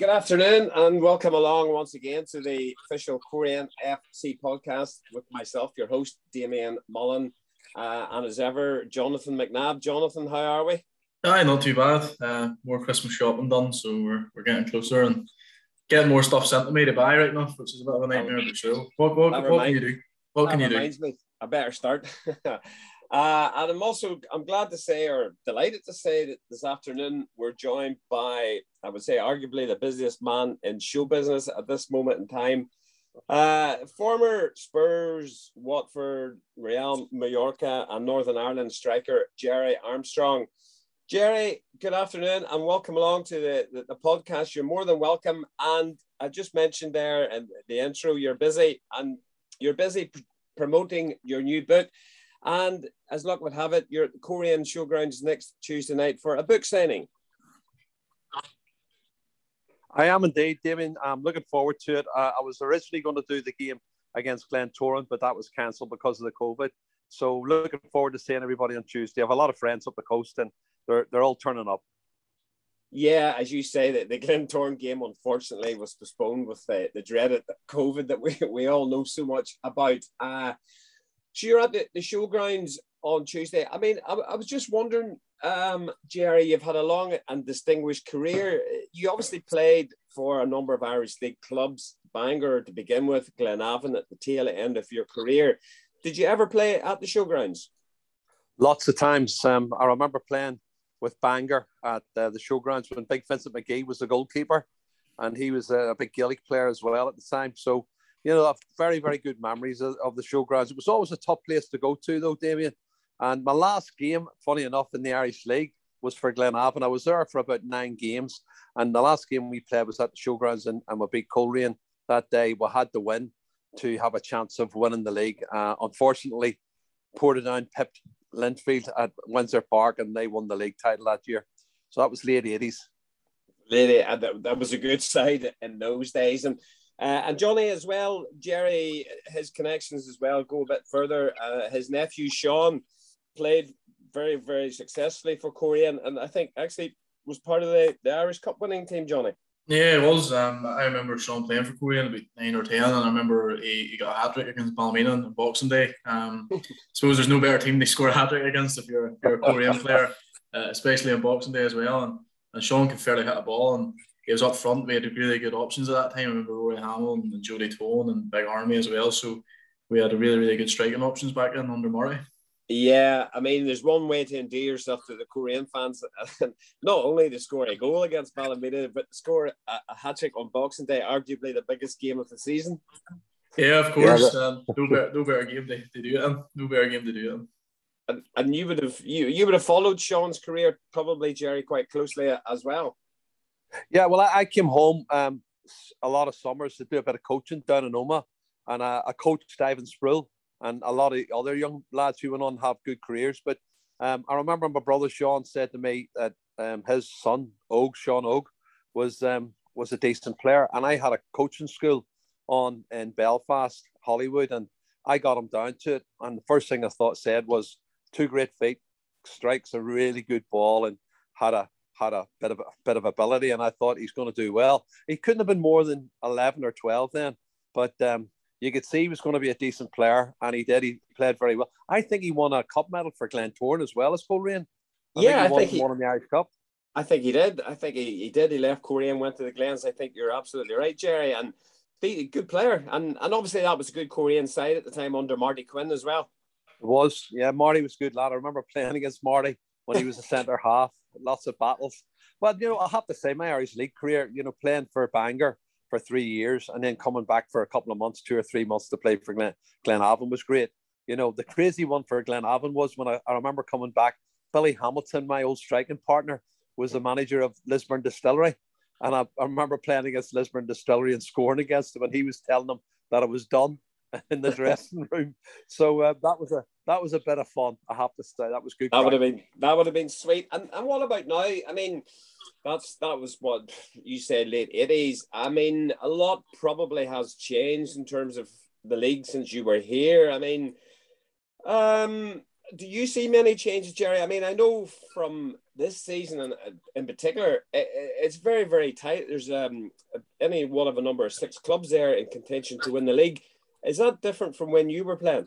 Good afternoon and welcome along once again to the official Korean FC podcast with myself, your host, Damien Mullen, and as ever, Jonathan McNabb. Jonathan, how are we? Aye, not too bad. More Christmas shopping done, so we're getting closer and getting more stuff sent to me to buy right now, which is a bit of a nightmare. But sure, what can you do? What can you do? That reminds me, I better start. And I'm glad to say, or delighted to say, that this afternoon we're joined by, I would say, arguably the busiest man in show business at this moment in time. Former Spurs, Watford, Real Mallorca, and Northern Ireland striker Gerry Armstrong. Gerry, good afternoon and welcome along to the podcast. You're more than welcome. And I just mentioned there in the intro, you're busy promoting your new book. And as luck would have it, you're at the Korean Showgrounds next Tuesday night for a book signing. I am indeed, Damien. I'm looking forward to it. I was originally going to do the game against Glentoran, but that was cancelled because of the COVID. So looking forward to seeing everybody on Tuesday. I have a lot of friends up the coast and they're all turning up. So as you say, the Glentoran game unfortunately was postponed with the dreaded COVID that we all know so much about. So you're at the Showgrounds on Tuesday. I mean, I was just wondering, Gerry, you've had a long and distinguished career. You obviously played for a number of Irish League clubs, Bangor to begin with, Glenavon at the tail end of your career. Did you ever play at the Showgrounds? Lots of times. I remember playing with Bangor at the Showgrounds when Big Vincent McGee was the goalkeeper, and he was a big Gaelic player as well at the time. So, you know, I have very, very good memories of the Showgrounds. It was always a tough place to go to, though, Damien. And my last game, funny enough, in the Irish League was for Glenavon. I was there for about 9 games. And the last game we played was at the Showgrounds, and we beat Coleraine that day. We had to win to have a chance of winning the league. Unfortunately, Portadown pipped Linfield at Windsor Park, and they won the league title that year. So that was late 80s. That was a good side in those days. And Johnny as well, Gerry, his connections as well go a bit further. His nephew Sean played very, very successfully for Korean, and I think actually was part of the Irish Cup winning team, Johnny. Yeah, it was. I remember Sean playing for Korean about 9 or 10, and I remember he got a hat-trick against Ballymena on Boxing Day. I suppose there's no better team to score a hat-trick against if you're a Korean player, especially on Boxing Day as well. And Sean could fairly hit a ball, and he was up front. We had really good options at that time. I remember Rory Hamill and Jody Tone and Big Army as well. So we had a really, really good striking options back then under Murray. Yeah, I mean, there's one way to endear yourself to the Korean fans, not only to score a goal against Ballymena, but to score a hat-trick on Boxing Day, arguably the biggest game of the season. Yeah, of course. No better game to do it. No better game to do it. And you would have followed Sean's career probably, Gerry, quite closely as well. Yeah, well, I came home a lot of summers to do a bit of coaching down in Omagh, and I coached Ivan Sproul and a lot of other young lads who went on to have good careers. But I remember my brother Sean said to me that his son, Sean Og, was a decent player, and I had a coaching school in Belfast, Hollywood, and I got him down to it. And the first thing I said was 2 great feet, strikes a really good ball, and had a bit of ability, and I thought he's going to do well. He couldn't have been more than 11 or 12 then, but you could see he was going to be a decent player, and he did. He played very well. I think he won a cup medal for Glentoran as well as Coleraine. I think he won in the Irish Cup. I think he did. I think he did. He left Korea and went to the Glens. I think you're absolutely right, Gerry, and a good player. And obviously that was a good Korean side at the time under Marty Quinn as well. It was. Yeah, Marty was a good lad. I remember playing against Marty when he was a centre half. Lots of battles. Well, you know, I have to say my Irish League career, you know, playing for Bangor for 3 years and then coming back for a couple of months, 2 or 3 months to play for Glenavon was great. You know, the crazy one for Glenavon was when I remember coming back, Billy Hamilton, my old striking partner, was the manager of Lisburn Distillery. And I remember playing against Lisburn Distillery and scoring against him, and he was telling them that it was done in the dressing room. So that was a bit of fun, I have to say. That was good. That would have been sweet. And what about now? I mean, that was what you said, late 80s. I mean, a lot probably has changed in terms of the league since you were here. I mean, do you see many changes, Jerry? I mean, I know from this season and in particular, it's very, very tight. There's any one of a number of 6 clubs there in contention to win the league. Is that different from when you were playing?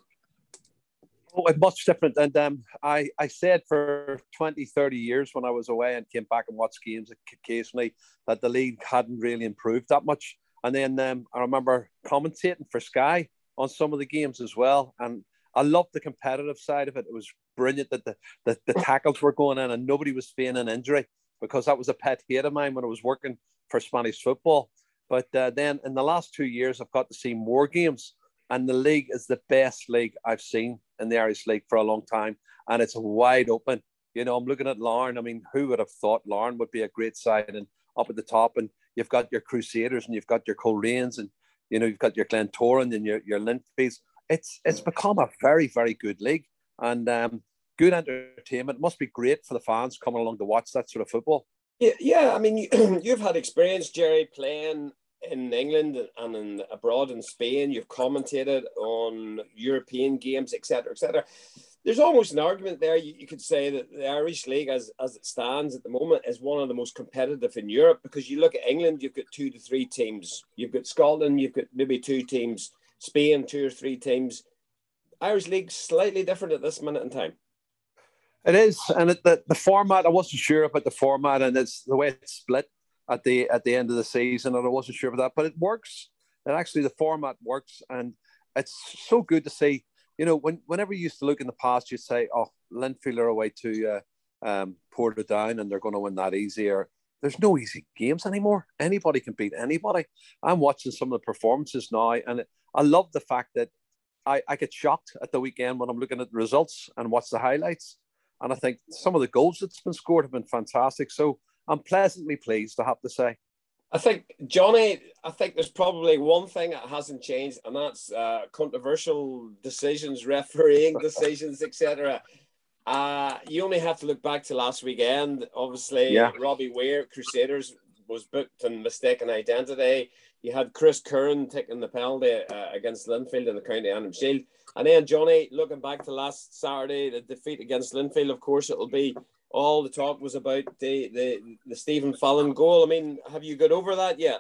Oh, it's much different. And I said for 20, 30 years when I was away and came back and watched games occasionally that the league hadn't really improved that much. And then I remember commentating for Sky on some of the games as well. And I loved the competitive side of it. It was brilliant that the tackles were going in and nobody was feigning injury, because that was a pet hate of mine when I was working for Spanish football. But then in the last 2 years, I've got to see more games. And the league is the best league I've seen in the Irish League for a long time. And it's wide open. You know, I'm looking at Larne. I mean, who would have thought Larne would be a great side and up at the top? And you've got your Crusaders and you've got your Coleraines and, you know, you've got your Glentoran and your Linfields. It's become a very, very good league and good entertainment. It must be great for the fans coming along to watch that sort of football. Yeah. I mean, you've had experience, Jerry, playing in England and abroad in Spain. You've commentated on European games, etc., etc. There's almost an argument there. You could say that the Irish League, as it stands at the moment, is one of the most competitive in Europe, because you look at England, you've got 2 to 3 teams. You've got Scotland, you've got maybe 2 teams. Spain, 2 or 3 teams. Irish League slightly different at this minute in time. It is, and the format, I wasn't sure about the format, and it's the way it's split at the end of the season, and I wasn't sure about that, but it works. And actually, the format works, and it's so good to see. You know, whenever you used to look in the past, you'd say, "Oh, Linfield are away to Portadown, and they're going to win that easy." Or there's no easy games anymore. Anybody can beat anybody. I'm watching some of the performances now, and I love the fact that I get shocked at the weekend when I'm looking at the results and watch the highlights. And I think some of the goals that's been scored have been fantastic. So I'm pleasantly pleased, I have to say. I think, Johnny, there's probably one thing that hasn't changed, and that's controversial decisions, refereeing decisions, etc. You only have to look back to last weekend. Obviously, Robbie Weir, Crusaders, was booked on mistaken identity. You had Chris Curran taking the penalty against Linfield in the County Antrim Shield. And then, Johnny, looking back to last Saturday, the defeat against Linfield, of course, it'll be all the talk was about the Stephen Fallon goal. I mean, have you got over that yet?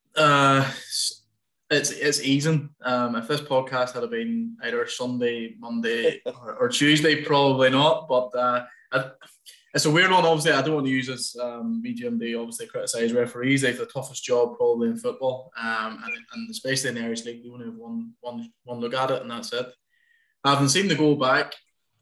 It's easing. If this podcast had been either Sunday, Monday, or Tuesday, probably not. But it's a weird one. Obviously, I don't want to use this medium to obviously criticise referees. They have the toughest job probably in football, and especially in the Irish League, they only have one look at it, and that's it. I haven't seen the goal back.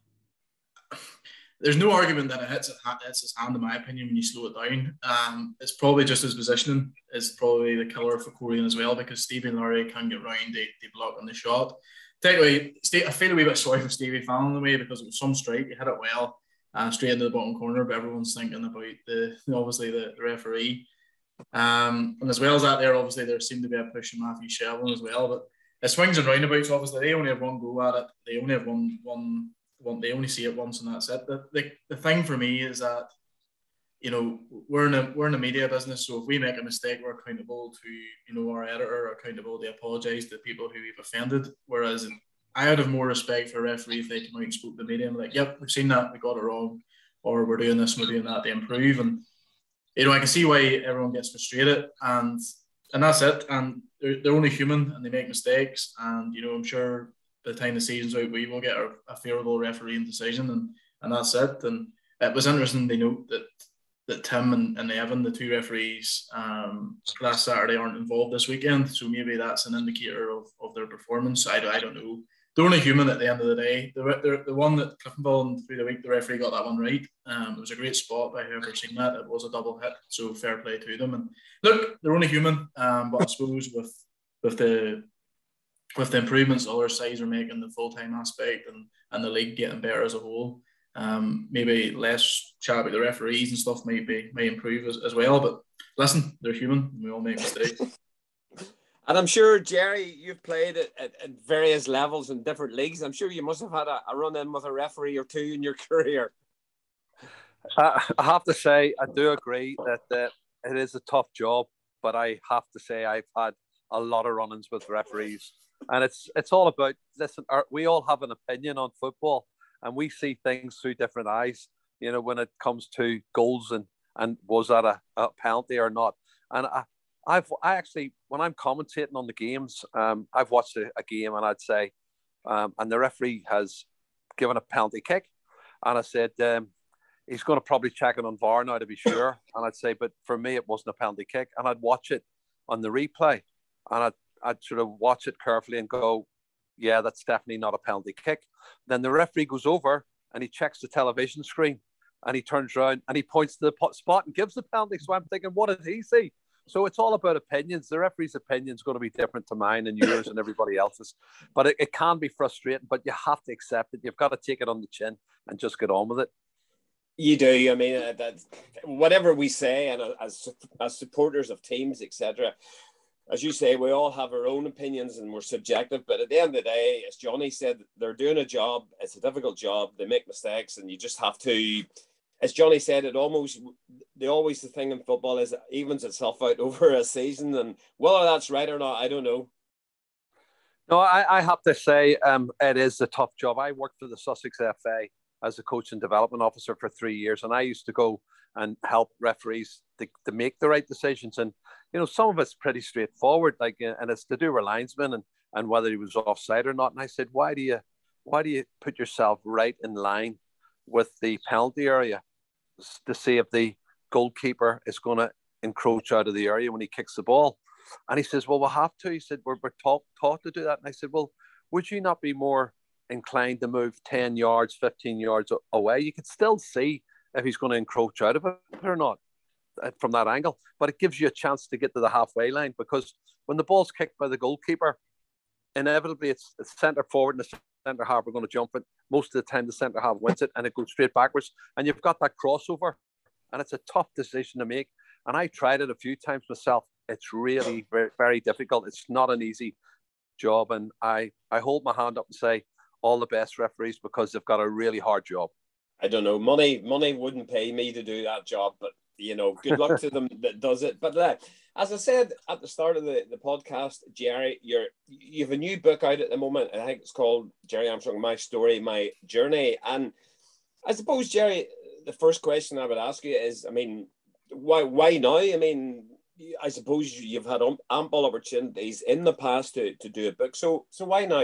There's no argument that it hits his hand, in my opinion, when you slow it down. It's probably just his positioning is probably the killer for Coleraine as well, because Stevie Laurie can get round, they block on the shot. Technically, I feel a wee bit sorry for Stevie Fallon in the way, because it was some strike, he hit it well, straight into the bottom corner, but everyone's thinking about the referee. And as well as that, obviously there seemed to be a push from Matthew Shevlin as well, but it swings and roundabouts. Obviously, they only have one go at it. They only have one. They only see it once, and that's it. The thing for me is that, you know, we're in a media business, so if we make a mistake, we're accountable to, you know, our editor, accountable to apologise to people who we've offended. Whereas I would have more respect for a referee if they come out and spoke to the media and like, "Yep, we've seen that, we got it wrong, or we're doing this and we're doing that to improve." And you know, I can see why everyone gets frustrated, and that's it. And they're only human, and they make mistakes. And you know, I'm sure by the time the season's out, we will get a favourable refereeing decision, and that's it. And it was interesting to note that Tim and Evan, the 2 referees last Saturday, aren't involved this weekend. So maybe that's an indicator of their performance. I don't know. They're only human at the end of the day. The one that Cliftonville through the week, the referee got that one right. It was a great spot by whoever seen that. It was a double hit, so fair play to them. And look, they're only human. But I suppose with the improvements other sides are making, the full-time aspect and the league getting better as a whole, maybe less chat about the referees and stuff may improve as well. But listen, they're human. We all make mistakes. And I'm sure, Jerry, you've played at various levels in different leagues. I'm sure you must have had a run-in with a referee or 2 in your career. I have to say, I do agree that it is a tough job, but I have to say I've had a lot of run-ins with referees. And it's all about, listen, we all have an opinion on football. and we see things through different eyes. You know, when it comes to goals and was that a penalty or not? And I actually, when I'm commentating on the games, I've watched a game and I'd say, and the referee has given a penalty kick, and I said he's going to probably check it on VAR now to be sure. And I'd say, but for me, it wasn't a penalty kick, and I'd watch it on the replay, and I'd sort of watch it carefully and go, yeah, that's definitely not a penalty kick. Then the referee goes over and he checks the television screen, and he turns around and he points to the spot and gives the penalty. So I'm thinking, what did he see? So it's all about opinions. The referee's opinion is going to be different to mine and yours and everybody else's. But it can be frustrating, but you have to accept it. You've got to take it on the chin and just get on with it. You do. I mean, whatever we say, and as supporters of teams, etc., as you say, we all have our own opinions and we're subjective. But at the end of the day, as Johnny said, they're doing a job. It's a difficult job. They make mistakes, and you just have to, as Johnny said, the thing in football is it evens itself out over a season. And whether that's right or not, I don't know. No, I have to say it is a tough job. I worked for the Sussex FA as a coach and development officer for 3 years, and I used to go and help referees to make the right decisions. And you know, some of it's pretty straightforward, like, and it's to do with linesman and whether he was offside or not. And I said, why do you put yourself right in line with the penalty area to see if the goalkeeper is going to encroach out of the area when he kicks the ball? And he says, well, we'll have to. He said, we're taught to do that. And I said, well, would you not be more inclined to move 10 yards, 15 yards away? You could still see if he's going to encroach out of it or not from that angle, but it gives you a chance to get to the halfway line, because when the ball's kicked by the goalkeeper, inevitably it's centre forward and the centre half are going to jump it. Most of the time the centre half wins it and it goes straight backwards, and you've got that crossover, and it's a tough decision to make. And I tried it a few times myself. It's really very, very difficult. It's not an easy job, and I hold my hand up and say all the best referees, because they've got a really hard job. I don't know, money wouldn't pay me to do that job, but you know, good luck to them that does it. But as I said at the start of the podcast, Jerry, you have a new book out at the moment. I think it's called Gerry Armstrong, My Story, My Journey. And I suppose, Jerry, the first question I would ask you is, I mean, why now? I mean, I suppose you've had ample opportunities in the past to do a book. So why now?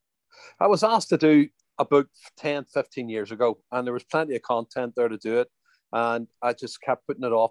I was asked to do a book 10, 15 years ago, and there was plenty of content there to do it. And I just kept putting it off.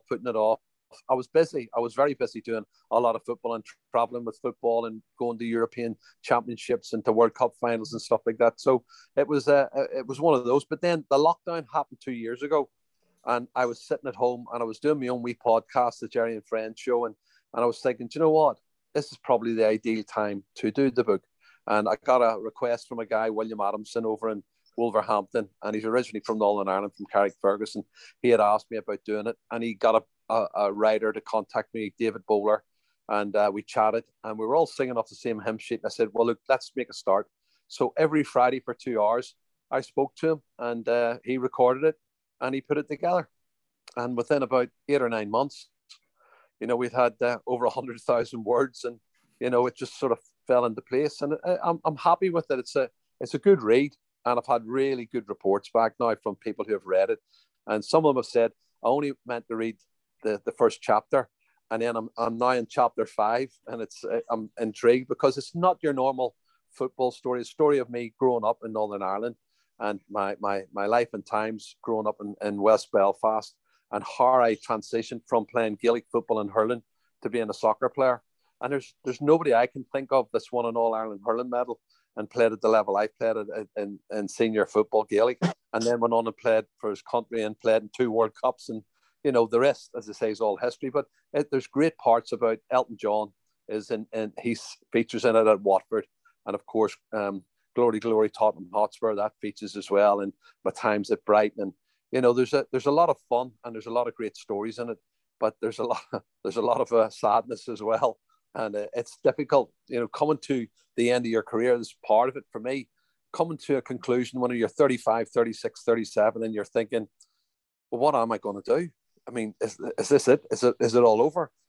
I was busy. I was very busy doing a lot of football and traveling with football and going to European championships and to World Cup finals and stuff like that. So it was one of those. But then the lockdown happened 2 years ago, and I was sitting at home and I was doing my own wee podcast, the Jerry and Friends show. And I was thinking, do you know what? This is probably the ideal time to do the book. And I got a request from a guy, William Adamson, over in Wolverhampton, and he's originally from Northern Ireland, from Carrickfergus. He had asked me about doing it, and he got a writer to contact me, David Bowler, and we chatted, and we were all singing off the same hymn sheet. And I said, well, look, let's make a start. So every Friday for 2 hours, I spoke to him, and he recorded it, and he put it together. And within about 8 or 9 months, you know, we'd had over 100,000 words, and you know, it just sort of fell into place. And I'm happy with it. It's a good read. And I've had really good reports back now from people who have read it. And some of them have said, I only meant to read the first chapter. And then I'm now in chapter 5. And I'm intrigued, because it's not your normal football story. It's a story of me growing up in Northern Ireland, and my life and times growing up in West Belfast, and how I transitioned from playing Gaelic football and hurling to being a soccer player. And there's nobody I can think of that's won an All-Ireland hurling medal and played at the level I played at in senior football Gaelic, and then went on and played for his country and played in 2 World Cups. And you know, the rest, as I say, is all history. But there's great parts about Elton John and he features in it at Watford, and of course Glory Glory Tottenham Hotspur, that features as well, and my times at Brighton. And you know, there's a lot of fun, and there's a lot of great stories in it, but there's a lot of sadness as well. And it's difficult, you know, coming to the end of your career. This is part of it for me, coming to a conclusion when you're 35, 36, 37, and you're thinking, well, what am I going to do? I mean, is this it? Is it all over?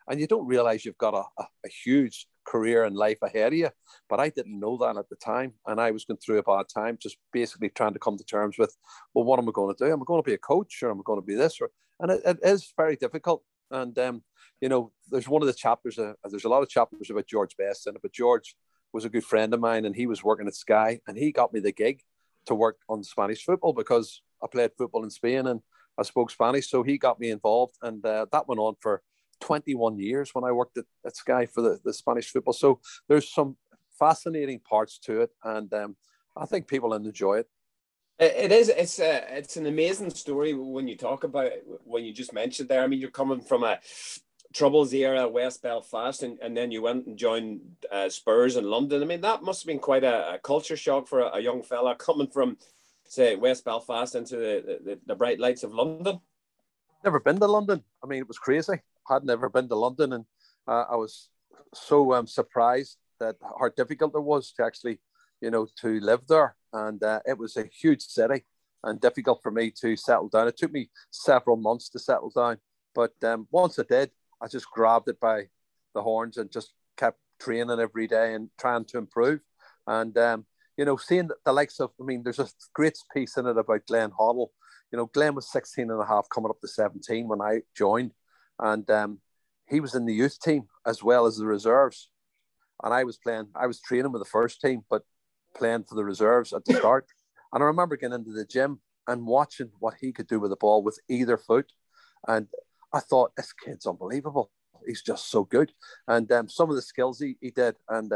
and you don't realize you've got a huge career and life ahead of you. But I didn't know that at the time, and I was going through a bad time, just basically trying to come to terms with, well, what am I going to do? Am I going to be a coach, or am I going to be this? And it is very difficult. And there's one of the chapters. There's a lot of chapters about George Best in it, but George was a good friend of mine, and he was working at Sky, and he got me the gig to work on Spanish football because I played football in Spain and I spoke Spanish. So he got me involved, and that went on for 21 years when I worked at Sky for the Spanish football. So there's some fascinating parts to it, and I think people enjoy it. It is. It's an amazing story when you talk about it, when you just mentioned there. I mean, you're coming from a Troubles era, West Belfast, and then you went and joined Spurs in London. I mean, that must have been quite a culture shock for a young fella coming from, say, West Belfast into the bright lights of London. Never been to London. I mean, it was crazy. Had never been to London, and I was so surprised that how difficult it was to actually, to live there. And it was a huge city and difficult for me to settle down. It took me several months to settle down, but once I did, I just grabbed it by the horns and just kept training every day and trying to improve. And seeing the likes of, I mean, there's a great piece in it about Glenn Hoddle. Glenn was 16 and a half, coming up to 17 when I joined. And he was in the youth team as well as the reserves. And I was training with the first team, but playing for the reserves at the start. And I remember getting into the gym and watching what he could do with the ball with either foot. And I thought, this kid's unbelievable. He's just so good. And some of the skills he did, and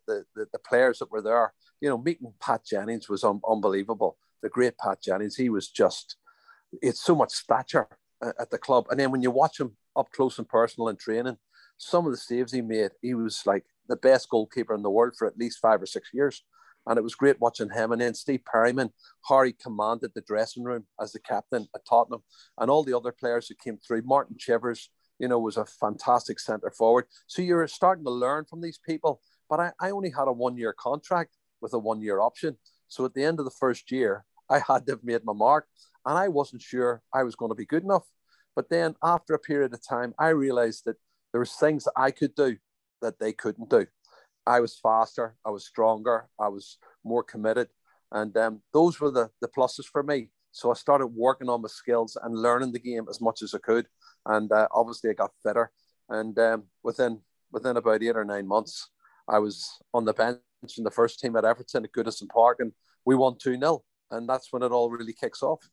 the players that were there, meeting Pat Jennings was unbelievable. The great Pat Jennings, he was just, it's so much stature at the club. And then when you watch him up close and personal in training, some of the saves he made, he was like the best goalkeeper in the world for at least 5 or 6 years. And it was great watching him. And then Steve Perryman, Harry commanded the dressing room as the captain at Tottenham, and all the other players who came through. Martin Chivers, was a fantastic centre forward. So you're starting to learn from these people. But I only had a 1-year contract with a 1-year option. So at the end of the first year, I had to have made my mark, and I wasn't sure I was going to be good enough. But then after a period of time, I realized that there was things that I could do that they couldn't do. I was faster, I was stronger, I was more committed. And those were the pluses for me. So I started working on my skills and learning the game as much as I could. And obviously I got fitter. And within about 8 or 9 months, I was on the bench in the first team at Everton at Goodison Park, and we won 2-0. And that's when it all really kicks off.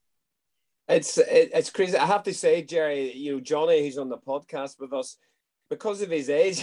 It's crazy. I have to say, Jerry, Johnny, who's on the podcast with us, because of his age,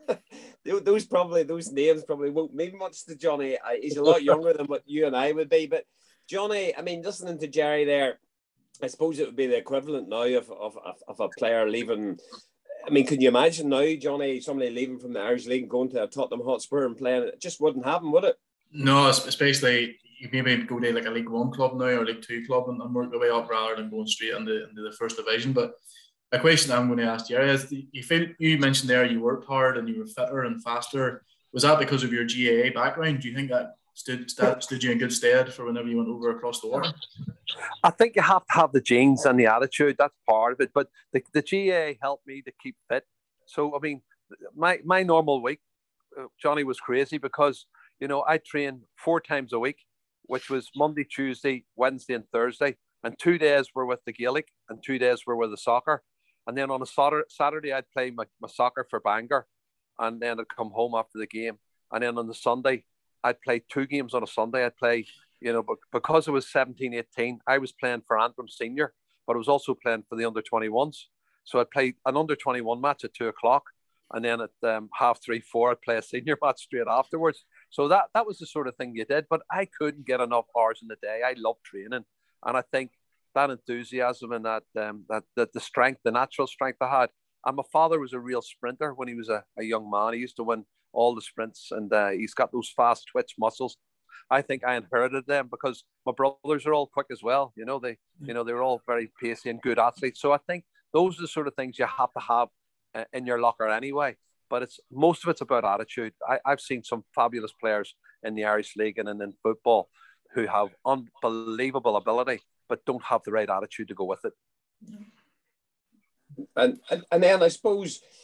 those names probably won't mean much to Johnny. He's a lot younger than what you and I would be. But Johnny, I mean, listening to Jerry there, I suppose it would be the equivalent now of a player leaving. I mean, can you imagine now, Johnny, somebody leaving from the Irish League and going to a Tottenham Hotspur and playing? It just wouldn't happen, would it? No, especially you maybe go to like a League One club now or League Two club and work your way up rather than going straight into the first division. But a question I'm going to ask Jerry is: you mentioned there you worked hard and you were fitter and faster. Was that because of your GAA background? Do you think that stood you in good stead for whenever you went over across the water? I think you have to have the genes and the attitude. That's part of it. But the GAA helped me to keep fit. So, I mean, my normal week, Johnny, was crazy because, I trained 4 times a week, which was Monday, Tuesday, Wednesday, and Thursday. And 2 days were with the Gaelic and 2 days were with the soccer. And then on a Saturday, I'd play my soccer for Bangor. And then I'd come home after the game. And then on the Sunday, I'd play 2 games on a Sunday. I'd play, but because I was 17, 18, I was playing for Antrim Senior, but I was also playing for the under-21s. So I'd play an under-21 match at 2 o'clock. And then at 3:30, 4, I'd play a senior match straight afterwards. So that was the sort of thing you did. But I couldn't get enough hours in the day. I loved training. And I think that enthusiasm and that the strength, the natural strength I had. And my father was a real sprinter when he was a young man. He used to win all the sprints, and he's got those fast twitch muscles. I think I inherited them because my brothers are all quick as well. They're all very pacey and good athletes. So I think those are the sort of things you have to have in your locker anyway. But most of it's about attitude. I've seen some fabulous players in the Irish League and in football who have unbelievable ability, but don't have the right attitude to go with it. And then I suppose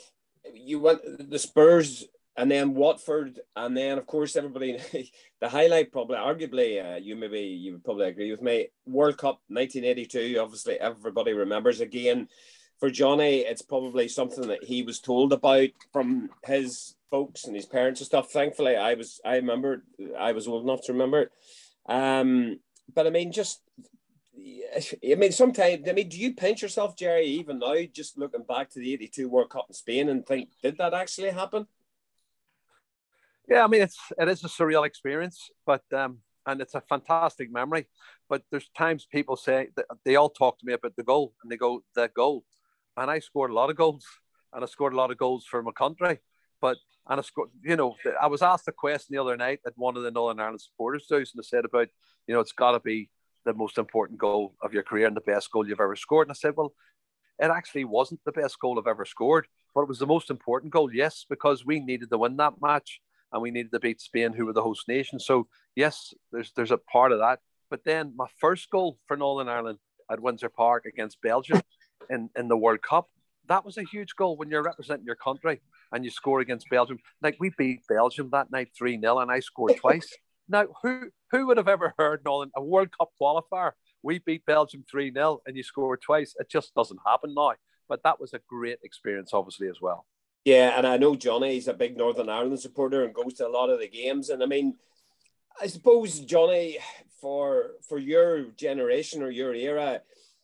you went the Spurs and then Watford, and then of course everybody. The highlight, probably, arguably, you would probably agree with me. World Cup 1982. Obviously, everybody remembers. Again, for Johnny, it's probably something that he was told about from his folks and his parents and stuff. Thankfully, I remember. I was old enough to remember it. But I mean, sometimes, do you pinch yourself, Jerry, even now, just looking back to the 82 World Cup in Spain and think, did that actually happen? Yeah, I mean, it is a surreal experience, but and it's a fantastic memory. But there's times people say that they all talk to me about the goal, and they go, the goal. And I scored a lot of goals, and I scored a lot of goals for my country. And I scored, I was asked a question the other night at one of the Northern Ireland supporters house, and they said about, it's got to be the most important goal of your career and the best goal you've ever scored. And I said, well, it actually wasn't the best goal I've ever scored, but it was the most important goal, yes, because we needed to win that match and we needed to beat Spain, who were the host nation. So, yes, there's a part of that. But then my first goal for Northern Ireland at Windsor Park against Belgium in the World Cup, that was a huge goal when you're representing your country and you score against Belgium. Like, we beat Belgium that night 3-0 and I scored twice. Now, who would have ever heard, Nolan, a World Cup qualifier, we beat Belgium 3-0 and you scored twice? It just doesn't happen now. But that was a great experience, obviously, as well. Yeah, and I know Johnny's a big Northern Ireland supporter and goes to a lot of the games. And I mean, I suppose, Johnny, for your generation or your era,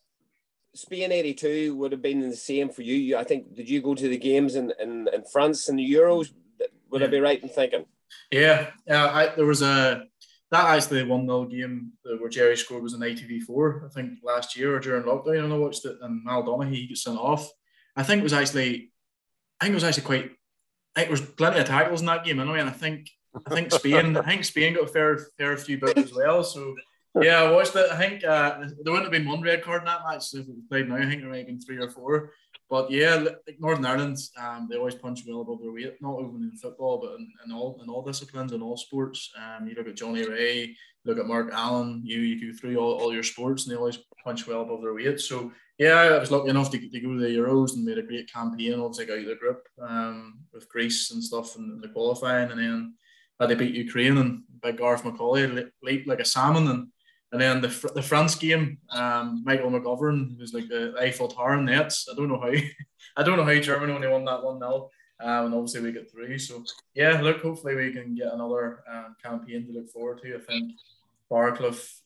Spain 82 would have been the same for you. I think, did you go to the games in France and the Euros? Would I be right in thinking? Yeah, there was that actually 1-0 game where Jerry scored was in ITV4, I think last year or during lockdown, and I watched it, and Mal Donaghy, he got sent off. I think it was actually quite. I think there was plenty of tackles in that game anyway, and I think Spain got a fair few bits as well. So yeah, I watched it. I think there wouldn't have been one red card in that match if it was played now. I think there might have been 3 or 4. But yeah, like Northern Ireland, they always punch well above their weight, not only in football, but in all disciplines, in all sports. You look at Johnny Ray, look at Mark Allen, you go through all your sports, and they always punch well above their weight. So yeah, I was lucky enough to go to the Euros and made a great campaign. Obviously, got out of the group with Greece and stuff in the qualifying, and then had to beat Ukraine, and big Gareth McCauley leaped like a salmon, and then the France game, Michael McGovern was like the Eiffel Tower in nets. I don't know how Germany only won that 1-0, and obviously we get through. So yeah, look, hopefully we can get another campaign to look forward to. I think Barcliffe,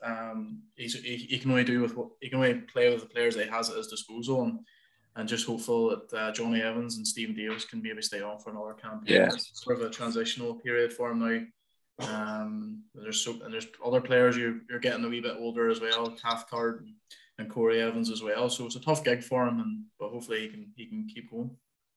he can only play with the players that he has at his disposal, and just hopeful that Johnny Evans and Stephen Davis can maybe stay on for another campaign. Yeah. It's sort of a transitional period for him now. There's other players you're getting a wee bit older as well, Cathcart and Corey Evans as well. So it's a tough gig for him, but hopefully he can keep going.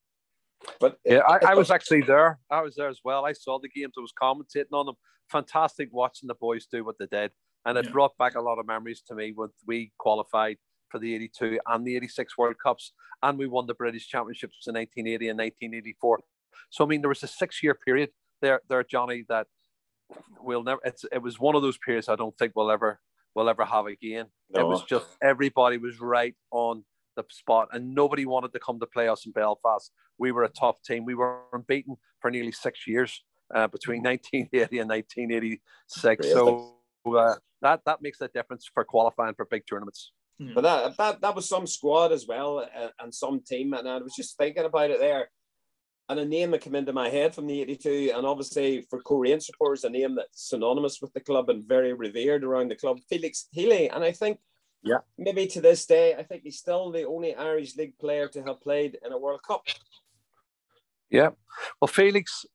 But yeah, I was actually there. I was there as well. I saw the games. I was commentating on them. Fantastic watching the boys do what they did, and it brought back a lot of memories to me when we qualified for the 82 and the 86 World Cups, and we won the British Championships in 1980 and 1984. So I mean, there was a 6-year period there, Johnny, that we'll never. It was one of those periods I don't think we'll ever have again. No. It was just everybody was right on the spot, and nobody wanted to come to play us in Belfast. We were a tough team. We were unbeaten for nearly 6 years between 1980 and 1986. So that makes a difference for qualifying for big tournaments. But that was some squad as well, and some team, and I was just thinking about it there. And a name that came into my head from the 82, and obviously for Korean supporters, a name that's synonymous with the club and very revered around the club, Felix Healy. And I think maybe to this day, I think he's still the only Irish League player to have played in a World Cup. Yeah. Well, Felix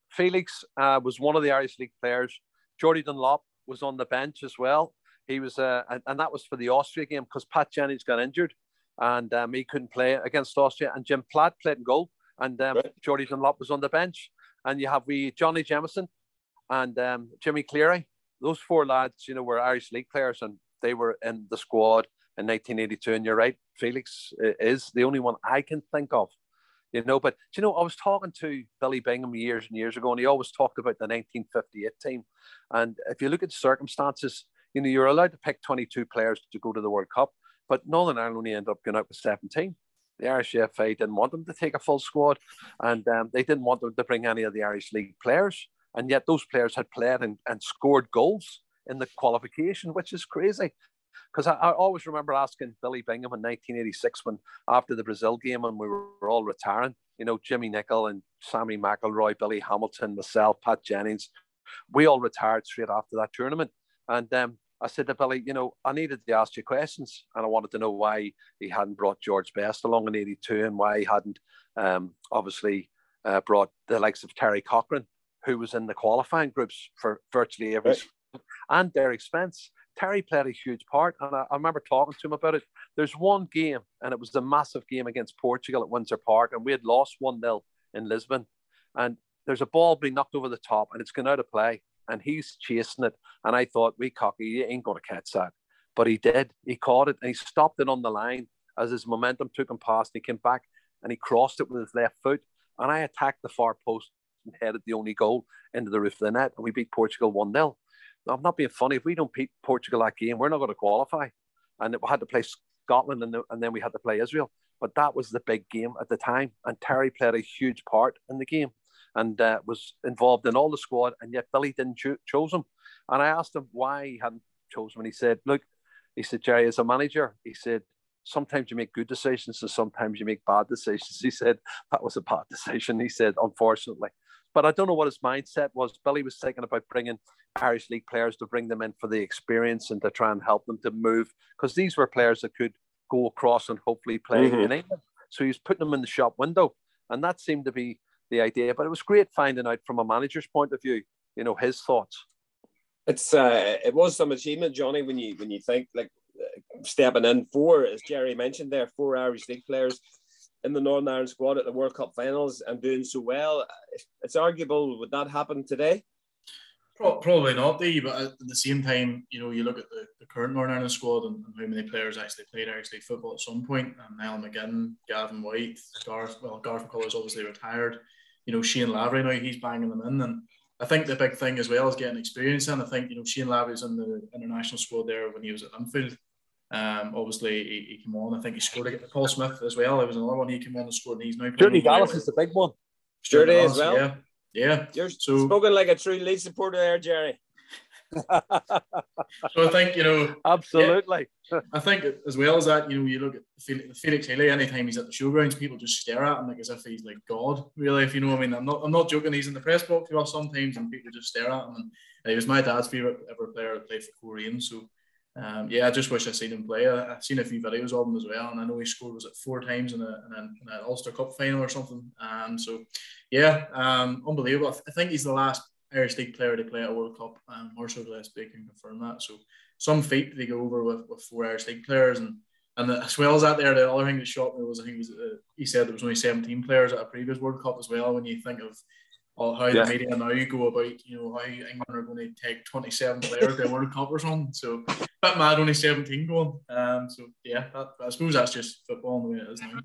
was one of the Irish League players. Geordie Dunlop was on the bench as well. He was, and that was for the Austria game because Pat Jennings got injured and he couldn't play against Austria. And Jim Platt played in goal. And Geordie Dunlop was on the bench. And you have Johnny Jemison and Jimmy Cleary. Those 4 lads, were Irish League players, and they were in the squad in 1982. And you're right, Felix is the only one I can think of. But I was talking to Billy Bingham years and years ago, and he always talked about the 1958 team. And if you look at the circumstances, you're allowed to pick 22 players to go to the World Cup, but Northern Ireland only ended up going out with 17. The Irish FA didn't want them to take a full squad, and they didn't want them to bring any of the Irish League players. And yet those players had played and scored goals in the qualification, which is crazy. Because I always remember asking Billy Bingham in 1986 when after the Brazil game and we were all retiring, Jimmy Nicholl and Sammy McIlroy, Billy Hamilton, myself, Pat Jennings, we all retired straight after that tournament. And I said to Billy, I needed to ask you questions, and I wanted to know why he hadn't brought George Best along in '82 and why he hadn't obviously brought the likes of Terry Cochran, who was in the qualifying groups for virtually every and Derek Spence. Terry played a huge part, and I remember talking to him about it. There's one game, and it was a massive game against Portugal at Windsor Park, and we had lost 1-0 in Lisbon. And there's a ball being knocked over the top, and it's gone out of play, and he's chasing it. And I thought, wee cocky, he ain't going to catch that. But he did. He caught it, and he stopped it on the line as his momentum took him past. He came back, and he crossed it with his left foot. And I attacked the far post and headed the only goal into the roof of the net, and we beat Portugal 1-0. I'm not being funny. If we don't beat Portugal that game, we're not going to qualify. And we had to play Scotland and then we had to play Israel. But that was the big game at the time. And Terry played a huge part in the game and was involved in all the squad. And yet Billy didn't choose him. And I asked him why he hadn't chosen him. And he said, look, Jerry, as a manager, he said, sometimes you make good decisions and sometimes you make bad decisions. He said, that was a bad decision. He said, unfortunately. But I don't know what his mindset was. Billy was thinking about bringing Irish League players to bring them in for the experience and to try and help them to move, because these were players that could go across and hopefully play in England. So he was putting them in the shop window, and that seemed to be the idea. But it was great finding out from a manager's point of view, his thoughts. It was some achievement, Johnny, when you think like stepping in as Jerry mentioned there, 4 Irish League players in the Northern Ireland squad at the World Cup finals and doing so well. It's arguable, would that happen today? Probably not, Dee, but at the same time, you look at the current Northern Ireland squad and how many players actually played Irish League football at some point. Niall McGinn, Gavin White, Garth McCullough's obviously retired. Shane Lavery now, he's banging them in. And I think the big thing as well is getting experience in. I think, Shane Lavery's in the international squad there when he was at Linfield. Obviously, he came on. I think he scored against Paul Smith as well. There was another one he came on and scored, and he's now Sturdy Dallas is the big one. Sturdy as well. Yeah. You're spoken like a true Leeds supporter there, Jerry. So I think, absolutely. Yeah, I think as well as that, you look at Felix Haley, anytime he's at the showgrounds, people just stare at him like as if he's like God, really, if you know what I mean. I'm not joking, he's in the press box sometimes and people just stare at him. And he was my dad's favourite ever player that played for Korean. So I just wish I'd seen him play. I've seen a few videos of him as well, and I know he scored, was it 4 times in an Ulster Cup final or something. Unbelievable. I think he's the last Irish League player to play at a World Cup. Marshall Gillespie can confirm that. So some feat to go over with 4 Irish League players, and as well as that, the other thing that shocked me was he said there was only 17 players at a previous World Cup as well. When you think of how the media now go about, how England are going to take 27 players to a World Cup or something. So, bit mad, only 17 going. I suppose that's just football the way it is now.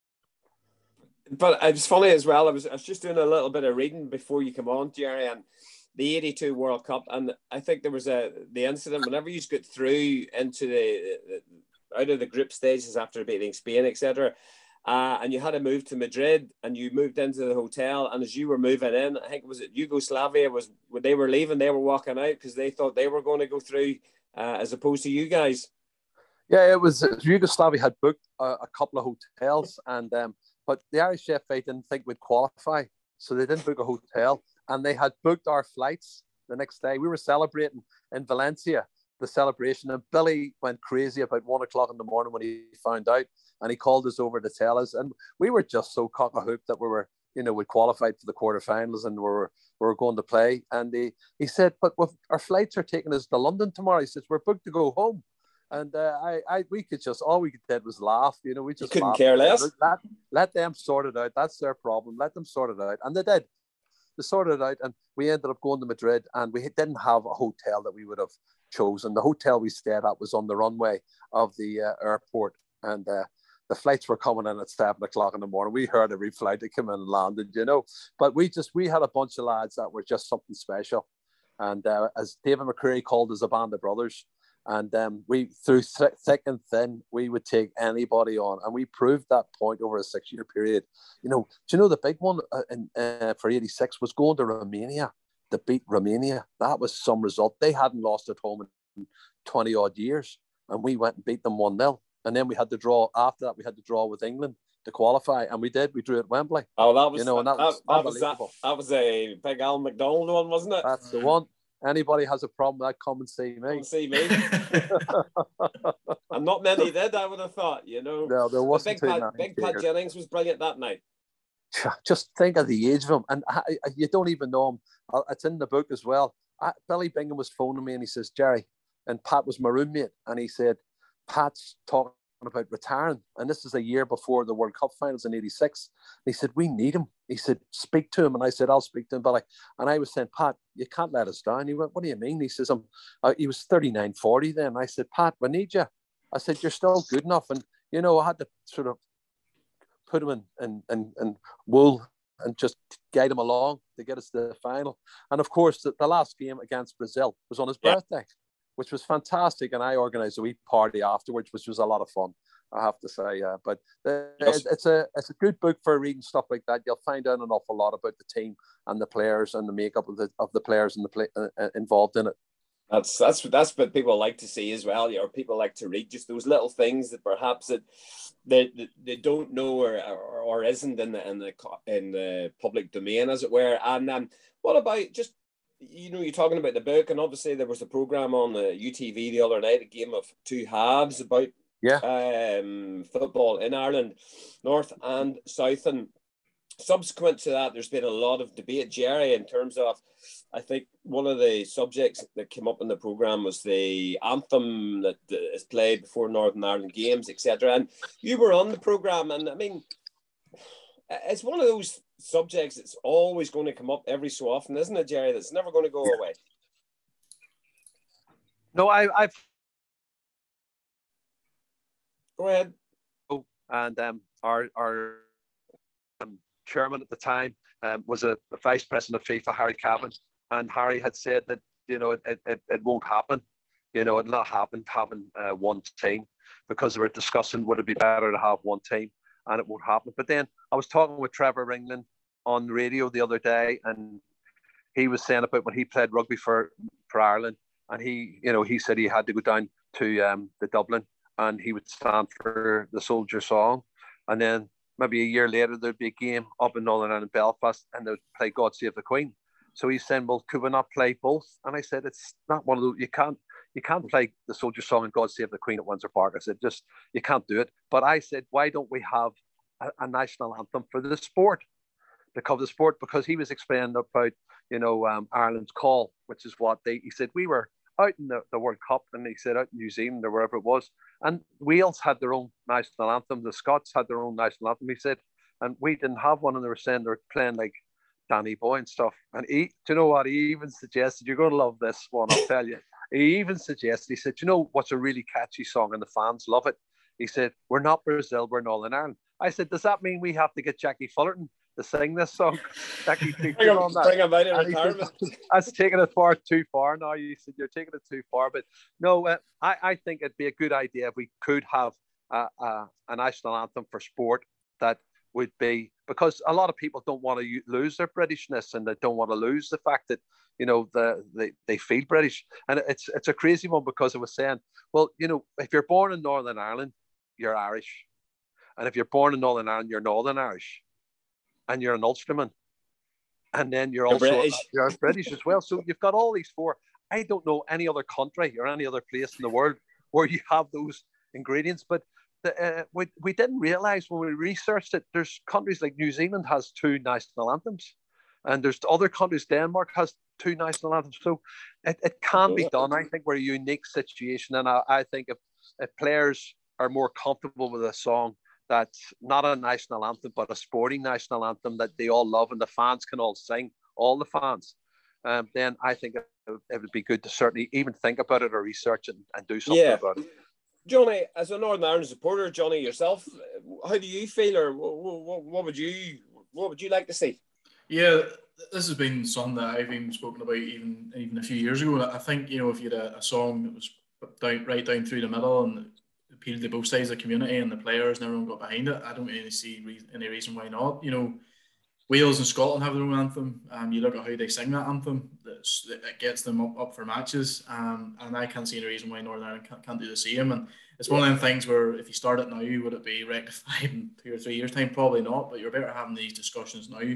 But it's funny as well. I was just doing a little bit of reading before you come on, Jerry, and the '82 World Cup, and I think there was the incident whenever you get through into the out of the group stages after beating Spain, etc. And you had to move to Madrid, and you moved into the hotel. And as you were moving in, I think was it Yugoslavia was when they were leaving, they were walking out because they thought they were going to go through, as opposed to you guys. Yeah, it was Yugoslavia had booked a couple of hotels, and but the Irish FA didn't think we'd qualify, so they didn't book a hotel, and they had booked our flights the next day. We were celebrating in Valencia, the celebration, and Billy went crazy about 1 o'clock in the morning when he found out, and he called us over to tell us, and we were just so cock-a-hoop that we were, we qualified for the quarterfinals and we were going to play. And he said, but our flights are taking us to London tomorrow. He says, we're booked to go home. And we could just, all we did was laugh. We just couldn't care less. Let them sort it out. That's their problem. Let them sort it out. And they did. They sorted it out. And we ended up going to Madrid, and we didn't have a hotel that we would have chosen. The hotel we stayed at was on the runway of the airport. And the flights were coming in at 7 o'clock in the morning. We heard every flight that came in and landed, But we had a bunch of lads that were just something special. And as David McCreary called us, a band of brothers. And we, through thick and thin, we would take anybody on. And we proved that point over a 6-year period. You know, do you know the big one for 86 was going to Romania to beat Romania? That was some result. They hadn't lost at home in 20 odd years. And we went and beat them 1-0. And then we had to draw, after that, we had to draw with England to qualify. And we did. We drew at Wembley. Oh, that was, you know, and that was unbelievable. That was a big Alan McDonald one, wasn't it? That's the one. Anybody has a problem with that, come and see me. Come and see me. And not many did, I would have thought, you know. No, there wasn't. Big Pat Jennings was brilliant that night. Just think of the age of him. And you don't even know him. It's in the book as well. Billy Bingham was phoning me and he says, Jerry, and Pat was my roommate. And he said, Pat's talking about retiring. And this is a year before the World Cup finals in 86. And he said, we need him. He said, speak to him. And I said, I'll speak to him, Billy. And I was saying, Pat, you can't let us down. He went, what do you mean? He says, he was 39, 40 then. I said, Pat, we need you. I said, you're still good enough. And, you know, I had to sort of put him in wool and just guide him along to get us to the final. And of course, the last game against Brazil was on his birthday, which was fantastic. And I organised a wee party afterwards, which was a lot of fun, I have to say. But it's a good book for reading stuff like that. You'll find out an awful lot about the team and the players and the makeup of the players and the involved in it. That's what people like to see as well, or people like to read, just those little things that perhaps they don't know or isn't in the public domain, as it were. And what about just, you know, you're talking about the book, and obviously there was a program on the UTV the other night, a game of two halves about football in Ireland, North and South, and subsequent to that, there's been a lot of debate, Jerry, in terms of, I think one of the subjects that came up in the programme was the anthem that is played before Northern Ireland games, etc. And you were on the programme, and I mean, it's one of those subjects that's always going to come up every so often, isn't it, Jerry? That's never going to go away. No, I've... Go ahead. And our chairman at the time was a vice president of FIFA, Harry Cavan, and Harry had said that, you know, it won't happen. You know, it'll not happen having one team, because they were discussing would it be better to have one team, and it won't happen. But then I was talking with Trevor Ringland on the radio the other day, and he was saying about when he played rugby for Ireland, and he said he had to go down to the Dublin, and he would stand for the Soldier Song, and then maybe a year later there'd be a game up in Northern Ireland, Belfast, and they'd play God Save the Queen. So he's saying, well, could we not play both? And I said, it's not one of those. You can't play the Soldier Song and God Save the Queen at Windsor Park. I said, you can't do it. But I said, why don't we have a national anthem for the sport? Because he was explaining about, you know, Ireland's call, which is what he said, we were out in the World Cup, and he said out in New Zealand or wherever it was, and Wales had their own national anthem, the Scots had their own national anthem, he said, and we didn't have one, and they were saying they were playing like Danny Boy and stuff. And do you know what, he even suggested, you're going to love this one, I'll tell you, he even suggested, he said, you know what's a really catchy song and the fans love it? He said, we're not Brazil, we're Northern Ireland. I said, does that mean we have to get Jackie Fullerton to sing this song? Jackie featured on that. Bring him out in retirement. That's taking it too far now. You said you're taking it too far. But no, I think it'd be a good idea if we could have a national anthem for sport that would be, because a lot of people don't want to lose their Britishness, and they don't want to lose the fact that, you know, they feel British. And it's a crazy one, because I was saying, well, you know, if you're born in Northern Ireland, you're Irish. And if you're born in Northern Ireland, you're Northern Irish. And you're an Ulsterman. And then you're British as well. So you've got all these four. I don't know any other country or any other place in the world where you have those ingredients. But we didn't realize when we researched it, there's countries like New Zealand has two national anthems. And there's other countries, Denmark has two national anthems. So it can be done. I think we're a unique situation. And I think if players are more comfortable with a song that's not a national anthem, but a sporting national anthem that they all love and the fans can all sing, all the fans, then I think it would be good to certainly even think about it or research it and do something about it. Johnny, as a Northern Ireland supporter, Johnny, yourself, how do you feel, or what would you like to see? Yeah, this has been something that I've even spoken about even a few years ago. I think, you know, if you had a song that was right down through the middle and appealed to both sides of the community and the players and everyone got behind it. I don't really see any reason why not. Wales and Scotland have their own anthem. You look at how they sing that anthem, it gets them up for matches. And I can't see any reason why Northern Ireland can't do the same. And it's one of them things where if you start it now, would it be rectified in 2 or 3 years' time? Probably not, but you're better having these discussions now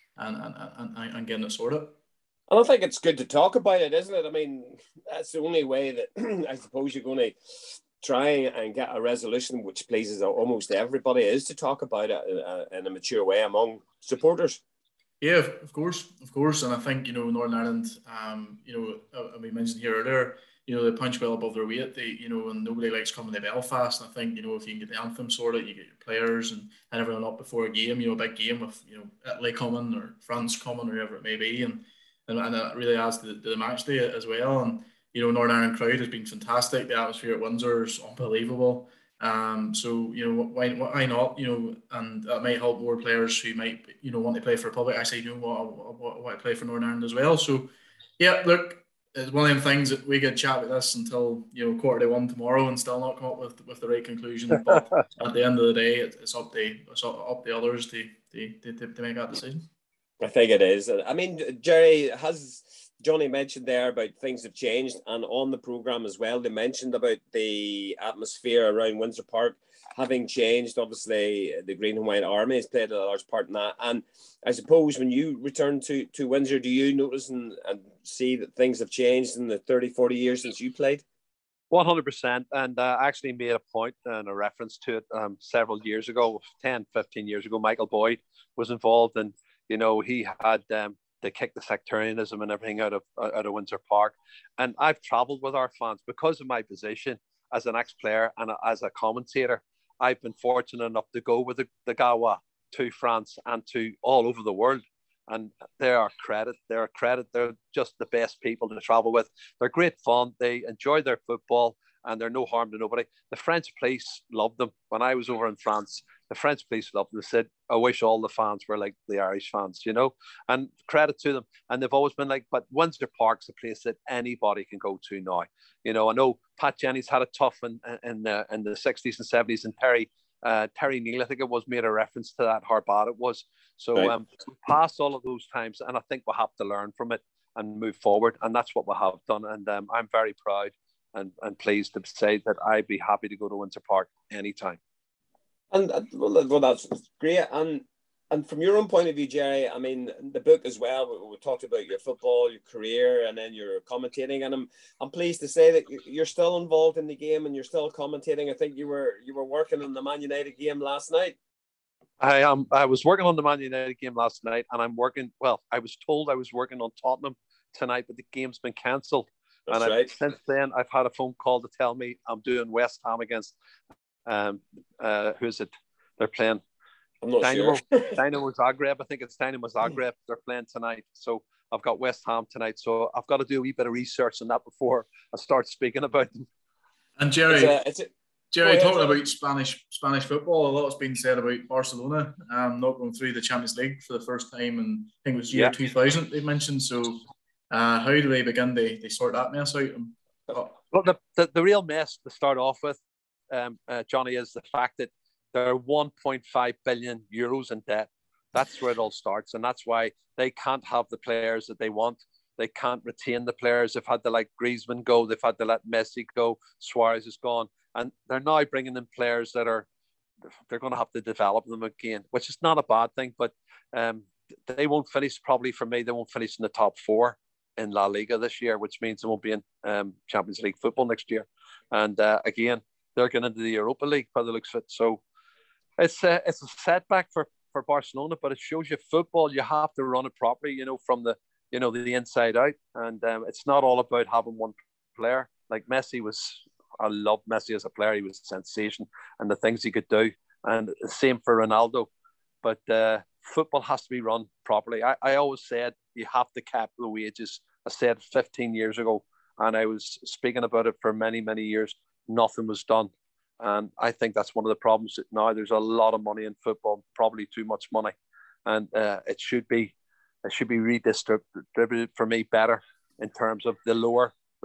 and getting it sorted. And I think it's good to talk about it, isn't it? I mean, that's the only way that I suppose you're going to try and get a resolution which pleases almost everybody, is to talk about it in a mature way among supporters. Yeah, of course. And I think, Northern Ireland, we mentioned here earlier, they punch well above their weight. And nobody likes coming to Belfast. And I think, if you can get the anthem sorted, you get your players and everyone up before a game, a big game with, Italy coming or France coming or whoever it may be. And it really adds to the match day as well. And, Northern Ireland crowd has been fantastic. The atmosphere at Windsor is unbelievable. So why not? And that might help more players who might want to play for Republic. I say, what I play for Northern Ireland as well. So yeah, look, it's one of them things that we could chat about this until 1:15 tomorrow and still not come up with the right conclusion. But at the end of the day, it's up to others to make that decision. I think it is. I mean, Jerry, has Johnny mentioned there about things have changed, and on the programme as well, they mentioned about the atmosphere around Windsor Park having changed. Obviously, the Green and White Army has played a large part in that. And I suppose when you return to Windsor, do you notice and see that things have changed in the 30, 40 years since you played? 100%. And I actually made a point and a reference to it several years ago, 10, 15 years ago. Michael Boyd was involved, and he had they kicked the sectarianism and everything out of Windsor Park. And I've travelled with our fans because of my position as an ex-player and as a commentator. I've been fortunate enough to go with the Gawa to France and to all over the world. And they're a credit. They're just the best people to travel with. They're great fun. They enjoy their football, and they're no harm to nobody. The French police loved them. When I was over in France, the French police loved them. They said, I wish all the fans were like the Irish fans, and credit to them. And they've always been like, but Windsor Park's a place that anybody can go to now. I know Pat Jennings had it tough in the 60s and 70s, and Terry Neal, I think it was, made a reference to that, how bad it was. So right. We passed all of those times, and I think we'll have to learn from it and move forward. And that's what we have done. And I'm very proud and pleased to say that I'd be happy to go to Windsor Park anytime. And well, that's great. And from your own point of view, Jerry, I mean, the book as well, we talked about your football, your career, and then your commentating. And I'm pleased to say that you're still involved in the game and you're still commentating. I think you were working on the Man United game last night. I was working on the Man United game last night, and I was told I was working on Tottenham tonight, but the game's been cancelled. That's and right. Since then, I've had a phone call to tell me I'm doing West Ham against who is it? They're playing. I'm not Dynamo, sure. Dynamo Zagreb. I think it's Dynamo Zagreb. They're playing tonight. So I've got West Ham tonight. So I've got to do a wee bit of research on that before I start speaking about them. And Jerry, Jerry, talking about Spanish football, a lot's been said about Barcelona not going through the Champions League for the first time, and I think it was year 2000 they mentioned. So how do they begin to sort that mess out? Well, the real mess to start off with, Johnny, is the fact that they're 1.5 billion euros in debt. That's where it all starts, and that's why they can't have the players that they want. They can't retain the players. They've had to let Griezmann go. They've had to let Messi go. Suarez is gone. And they're now bringing in players that they're going to have to develop them again, which is not a bad thing, but they won't finish, probably for me, they won't finish in the top 4 in La Liga this year, which means they won't be in Champions League football next year. And again, they're going into the Europa League by the looks of it. So it's a setback for Barcelona, but it shows you football, you have to run it properly, from the inside out. And it's not all about having one player. Like Messi I love Messi as a player. He was a sensation and the things he could do. And the same for Ronaldo. But football has to be run properly. I always said you have to cap the wages. I said 15 years ago, and I was speaking about it for many, many years. Nothing was done. And I think that's one of the problems that now there's a lot of money in football, probably too much money. And it should be redistributed for me better in terms of the lower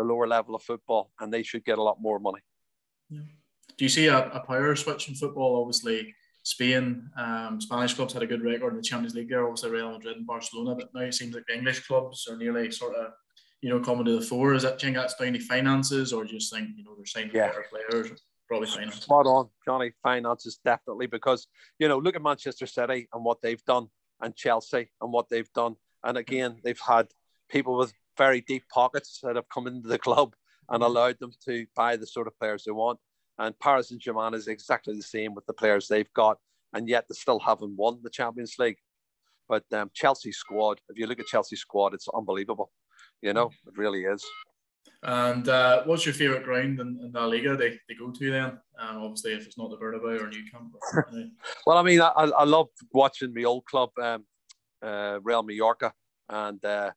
the lower level of football, and they should get a lot more money. Yeah. Do you see a power switch in football? Obviously, Spain, Spanish clubs had a good record in the Champions League there, obviously Real Madrid and Barcelona, but now it seems like the English clubs are nearly sort of, coming to the fore. Is that, do you think that's down to finances, or do you just think, they're signing better players? Probably finances. Spot on, Johnny. Finances, definitely, because, look at Manchester City and what they've done, and Chelsea and what they've done. And again, they've had people with very deep pockets that have come into the club and allowed them to buy the sort of players they want. And Paris Saint-Germain is exactly the same with the players they've got, and yet they still haven't won the Champions League. But Chelsea's squad, if you look at Chelsea's squad, it's unbelievable. It really is. And what's your favourite ground in La Liga they go to then? Obviously, if it's not the Bernabeu or Nou Camp. Well, I mean, I love watching the old club, Real Mallorca, and they're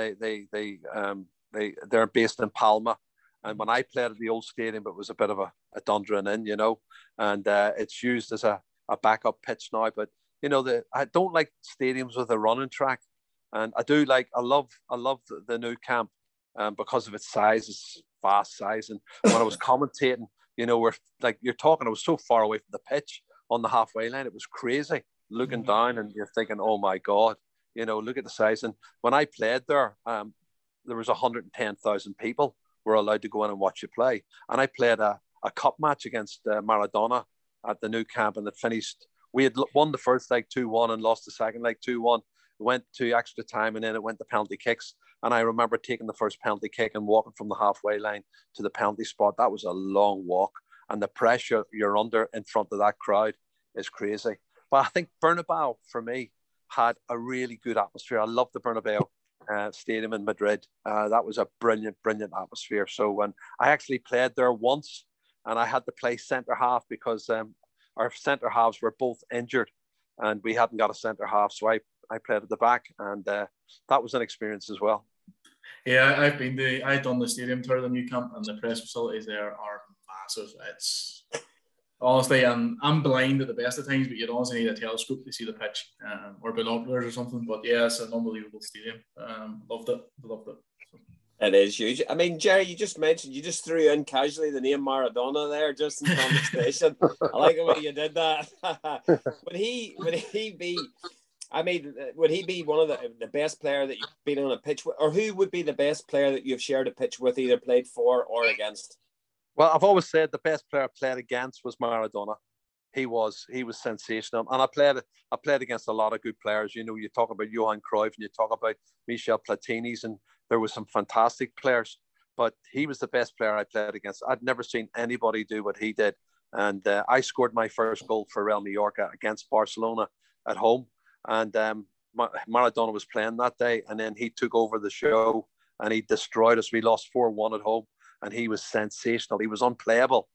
based in Palma. And when I played at the old stadium, it was a bit of a dundering in, and it's used as a backup pitch now. But I don't like stadiums with a running track, and I love the Nou Camp because of its size, its vast size. And when I was commentating, we're like, you're talking, I was so far away from the pitch on the halfway line, it was crazy looking down, and you're thinking, oh my God, look at the size. And when I played there, there was 110,000 people were allowed to go in and watch you play. And I played a cup match against Maradona at the Nou Camp, and it finished, we had won the first leg 2-1 and lost the second leg 2-1. Went to extra time, and then it went to penalty kicks. And I remember taking the first penalty kick and walking from the halfway line to the penalty spot. That was a long walk, and the pressure you're under in front of that crowd is crazy. But I think Bernabeu, for me, had a really good atmosphere. I love the Bernabeu Stadium in Madrid. That was a brilliant atmosphere. So when I actually played there once, and I had to play centre half because our centre halves were both injured, and we hadn't got a centre half, so I played at the back, and that was an experience as well. Yeah, I've done the stadium tour of the Nou Camp, and the press facilities there are massive. It's honestly, I'm blind at the best of times, but you'd honestly need a telescope to see the pitch, or binoculars or something. But yeah, it's an unbelievable stadium. Loved it. It is huge. I mean, Jerry, you just threw in casually the name Maradona there just in conversation. I like the way you did that. Would he be one of the best player that you've been on a pitch with, or who would be the best player that you've shared a pitch with, either played for or against? Well, I've always said the best player I played against was Maradona. He was sensational, and I played against a lot of good players. You talk about Johan Cruyff, and you talk about Michel Platini's, and there was some fantastic players. But he was the best player I played against. I'd never seen anybody do what he did, and I scored my first goal for Real Mallorca against Barcelona at home. And Maradona was playing that day, and then he took over the show, and he destroyed us. We lost 4-1 at home, and he was sensational. He was unplayable,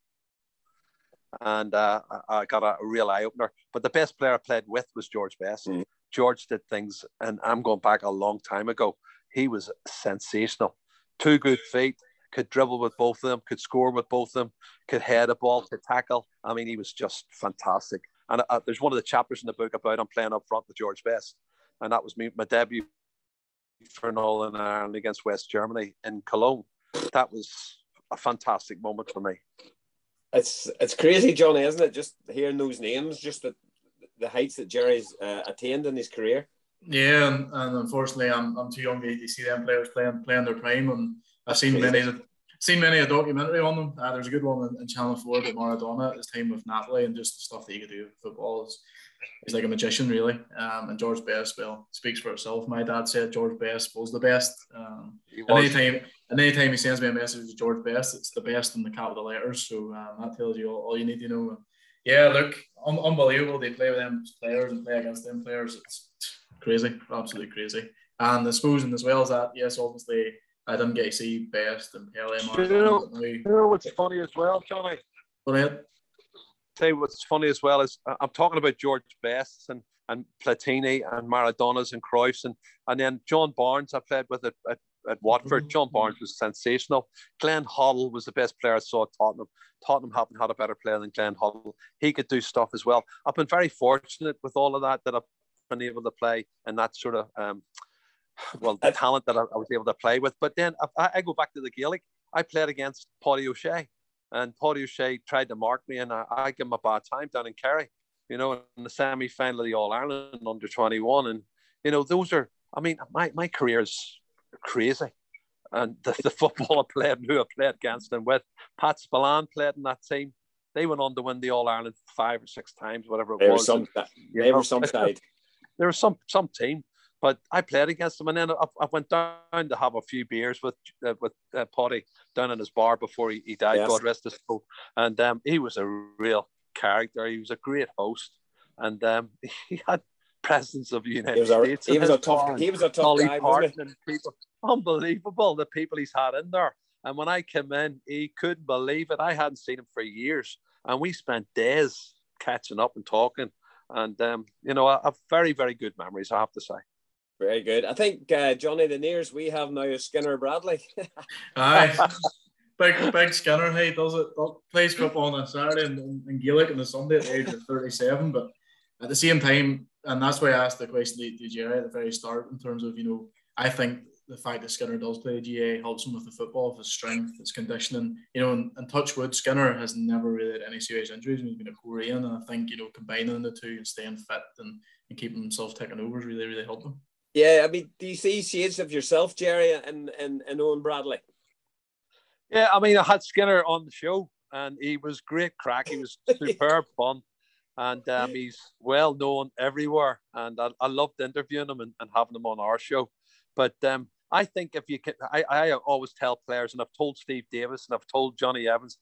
and I got a real eye-opener. But the best player I played with was George Best. George did things, and I'm going back a long time ago. He was sensational. 2 good feet, could dribble with both of them, could score with both of them, could head a ball, could tackle. I mean, he was just fantastic. And there's one of the chapters in the book about him playing up front with George Best. And that was my debut for Northern Ireland against West Germany in Cologne. That was a fantastic moment for me. It's crazy, Johnny, isn't it? Just hearing those names, just the heights that Jerry's attained in his career. Yeah, and unfortunately, I'm too young to see them players playing their prime, and I've seen many a documentary on them. There's a good one in Channel 4 about Maradona at his time with Napoli, and just the stuff that he could do with football. He's like a magician, really. And George Best, well, speaks for itself. My dad said George Best was the best. And anytime he sends me a message with George Best, it's the best in the capital letters. So that tells you all you need to know. Yeah, look, unbelievable. They play with them players and play against them players. It's crazy, absolutely crazy. And I suppose, and as well as that, yes, obviously, I didn't get to see Best and Pele. You know what's funny as well, Johnny? Go ahead. Say what's funny as well is I'm talking about George Best and Platini and Maradonas and Cruyffs and then John Barnes I played with at Watford. John Barnes was sensational. Glenn Hoddle was the best player I saw at Tottenham. Tottenham haven't had a better player than Glenn Hoddle. He could do stuff as well. I've been very fortunate with all of that I've been able to play and that sort of the talent that I was able to play with. But then I go back to the Gaelic. I played against Paddy O'Shea, and Paddy O'Shea tried to mark me, and I gave him a bad time down in Kerry, in the semi-final of the All-Ireland under 21. And, those are, my career is crazy. And the football I played and who I played against and with. Pat Spillane played in that team. They went on to win the All-Ireland 5 or 6 times, whatever it was. They were some side. There was some team, but I played against them. And then I went down to have a few beers with Paddy down in his bar before he died, yes. God rest his soul. And he was a real character. He was a great host. And he had presence of the United States. He was a tough guy, wasn't he? Unbelievable, the people he's had in there. And when I came in, he couldn't believe it. I hadn't seen him for years. And we spent days catching up and talking. And, I have very, very good memories, I have to say. Very good. I think, Johnny, the nearest we have now is Skinner Bradley. Aye. Big Skinner, hey, does it. Plays football on a Saturday and Gaelic on a Sunday at the age of 37. But at the same time, and that's why I asked the question to Jerry at the very start in terms of, I think the fact that Skinner does play GA helps him with the football, his strength, his conditioning. And touch wood, Skinner has never really had any serious injuries when he's been a Korean. And I think, combining the two and staying fit and keeping himself taking over has really, really helped him. Yeah, do you see shades of yourself, Jerry, and Owen Bradley? Yeah, I had Skinner on the show, and he was great crack. He was superb fun, and he's well known everywhere. And I loved interviewing him and having him on our show. But I think if you can, I always tell players, and I've told Steve Davis and I've told Johnny Evans,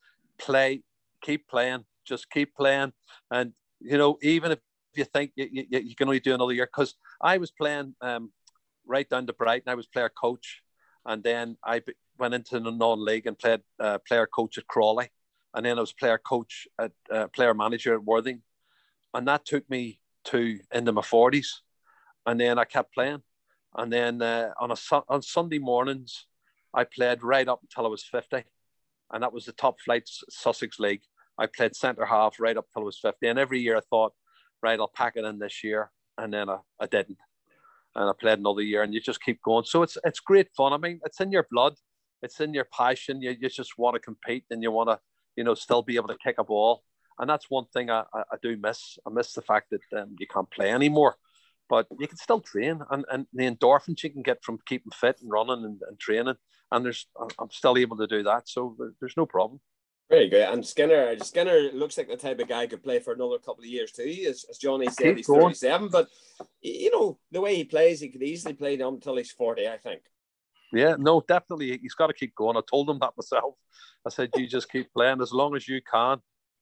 keep playing, just keep playing. And, even if you think you can only do another year, because I was playing right down to Brighton, I was player coach. And then I went into the non-league and played player coach at Crawley. And then I was player coach player manager at Worthing. And that took me into my 40s. And then I kept playing. And then on Sunday mornings, I played right up until I was 50. And that was the top flight Sussex League. I played centre half right up until I was 50. And every year I thought, right, I'll pack it in this year. And then I didn't. And I played another year, and you just keep going. So it's great fun. It's in your blood. It's in your passion. You just want to compete, and you want to, still be able to kick a ball. And that's one thing I do miss. I miss the fact that you can't play anymore. But you can still train, and the endorphins you can get from keeping fit and running and training. And I'm still able to do that, so there's no problem. Very good. And Skinner looks like the type of guy who could play for another couple of years too. As Johnny said, he's 37, but the way he plays, he could easily play down until he's 40, I think. Yeah, no, definitely. He's got to keep going. I told him that myself. I said, you just keep playing as long as you can.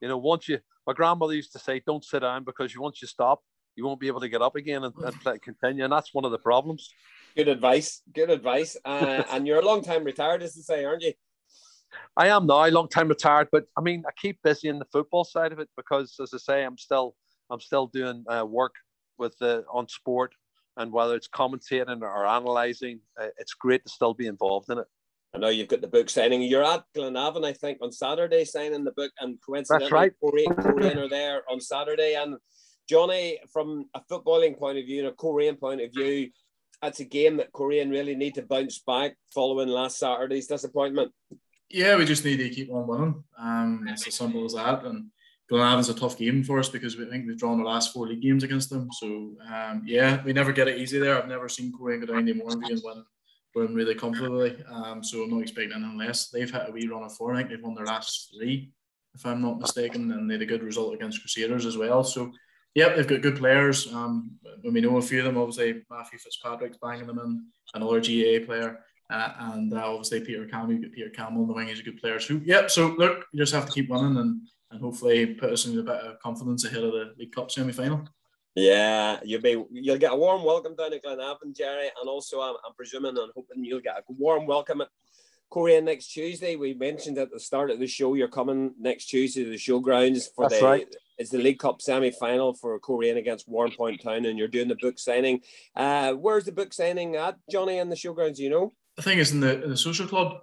My grandmother used to say, don't sit down, because once you stop, you won't be able to get up again and continue. And that's one of the problems. Good advice. And you're a long time retired, as to say, aren't you? I am now, a long time retired, but I keep busy in the football side of it, because, as I say, I'm still doing work with on sport, and whether it's commentating or analysing, it's great to still be involved in it. I know you've got the book signing. You're at Glenavon, I think, on Saturday signing the book, and coincidentally, that's right. Korean are there on Saturday. And Johnny, from a footballing point of view and a Korean point of view, that's a game that Korean really need to bounce back following last Saturday's disappointment. Yeah, we just need to keep on winning. It's as simple as that. And Glenavon's a tough game for us, because we think we've drawn the last 4 league games against them. So, we never get it easy there. I've never seen Korean go down to Mornby and win really comfortably. So I'm not expecting anything less. They've had a wee run of 4. I think they've won their last 3, if I'm not mistaken, and they had a good result against Crusaders as well. So, yeah, they've got good players. We know a few of them. Obviously, Matthew Fitzpatrick's banging them in, another GA player. And obviously Peter Campbell. You've got Peter Campbell on the wing. He's a good player too. So look, you just have to keep winning and hopefully put us in a bit of confidence ahead of the League Cup semi-final. Yeah, you'll get a warm welcome down at Glenavon, Jerry, and also I'm presuming and hoping you'll get a warm welcome at Korean next Tuesday. We mentioned at the start of the show you're coming next Tuesday to the showgrounds for It's the League Cup semi-final for Korean against Warrenpoint Town, and you're doing the book signing. Where's the book signing at, Johnny, in the showgrounds? Do you know? I think it's in the social club.